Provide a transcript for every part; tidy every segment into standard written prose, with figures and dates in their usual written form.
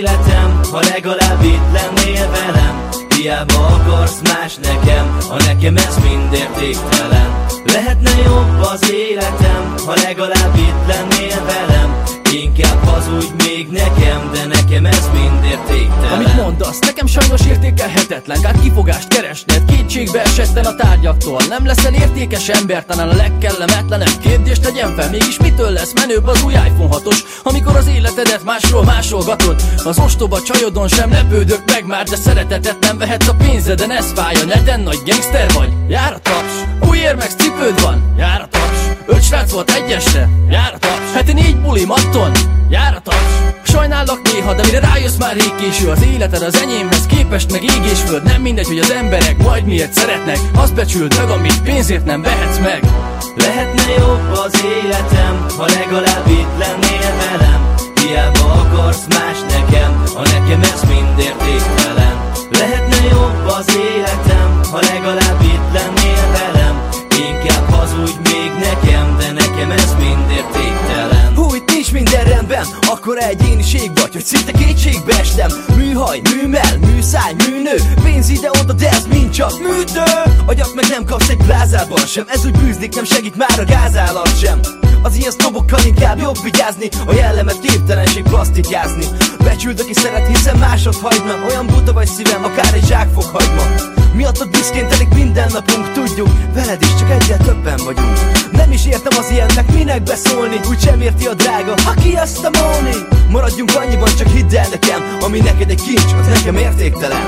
életem, ha legalább itt lennél velem. Hiába akarsz más nekem, ha nekem ez mind értéktelen. Lehetne jobb az életem, ha legalább itt lennél velem. Inkább hazudj még nekem, de nekem ez mind értéktelen. Amit mondasz, nekem sajnos értékelhetetlen. Kár kifogást keresned, kétségbe esetten a tárgyaktól. Nem leszel értékes ember, talán a legkellemetlenebb kérdést tegyen fel. Mégis mitől lesz menőbb az új iPhone 6-os, amikor az életedet másról másolgatod? Az ostoba csajodon sem lepődök meg már, de szeretetet nem vehetsz a pénzeden, ez fáj. A neten nagy gangster vagy? Jár a taps. Új Air Max cipőd van? Jár a taps. 5 srác volt egyesre? Jár a taps. Heti 4 buli matton? Jár a taps. Sajnállak néha, de mire rájössz már rég késő. Az életed az enyémhez képest meg ég és föld. Nem mindegy, hogy az emberek majd miért szeretnek. Azt becsüld meg, amit pénzért nem vehetsz meg. Lehetne jobb az életem, ha legalább itt lennél velem. Hiába akarsz más nekem, ha nekem ez mind értéktelen. Lehetne jobb az életem, ha legalább itt lennél velem. Inkább hazudj még nekem, de nekem ez mind értéktelen. Hú, itt nincs minden rendben, akkor egyéniség vagy, hogy szinte kétségbe estem. Műhaj, műmell, műszáj, műnő, pénz ide-oda, de ez mind csak műtő. Agyat meg nem kapsz egy plázában sem, ez úgy bűzlik, nem segít már a gázállat sem. Az ilyen sznobokkal inkább jobb vigyázni, a jellemet képtelenség plastikázni. Becsüld, aki szeret, hiszen másod hagyna. Olyan buta vagy szívem, akár egy zsákfog hagyma. Miattad büszkén telik minden napunk, tudjuk, veled is csak egyel többen vagyunk. Nem is értem az ilyennek, minek beszólni, úgy sem érti a drága, aki azt a móni. Maradjunk annyiban, csak hidd el nekem, ami neked egy kincs, az nekem értéktelen.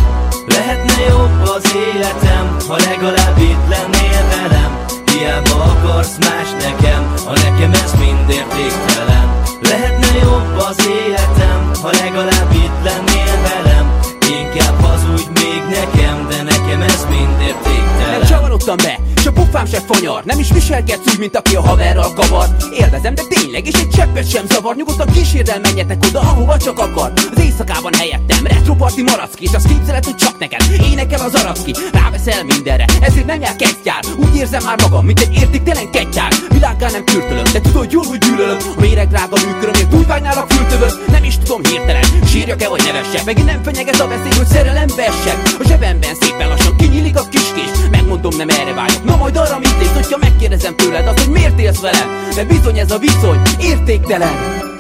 Lehetne jobb az életem, ha legalább itt lennél velem. Hiába akarsz más nekem, ha nekem ez mind értéktelen. Lehetne jobb az életem, ha legalább itt lennél velem. Inkább hazudj még nekem, de nekem ez mind értéktelen. Nem csavarodtam be, s a pufám se fanyar. Nem is viselkedsz úgy, mint aki a haverral kavar. Élvezem, de tényleg, és egy cseppet sem zavar. Nyugodtan kísérd el, menjetek oda, ahova csak akar. Az éjszakában helyettem, retroparti maracki, és azt képzeled, hogy csak neked énekel az aracki. Ráveszel mindenre, ezért nem jár kegytyár. Úgy érzem már magam, mint egy értéktelen kegytyár. Világgá nem kürtölöm, de tudod jól, hogy gyűlölöm. A méreg drága műkörömért úgy vágynálak fültövöd. Nem is tudom hirtelen, sírjak-e vagy nevessek. Megint nem fenyeget a veszély, hogy szerelem vessek. A zsebemben szépen lassan kinyílik a kiskés. Megmondom, nem erre vágyok, na majd arra mit lépsz, hogyha megkérdezem tőled azt, hogy miért élsz velem. De bizony ez a viszony értéktelen.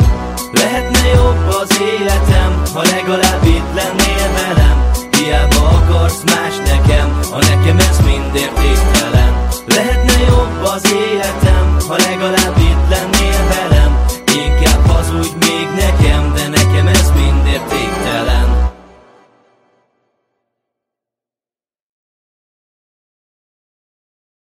Lehetne jobb az életem, ha legalább itt lennél velem. Hiába akarsz más nekem, ha nekem ez mind értéktelen. Lehetne jobb az életem, ha legalább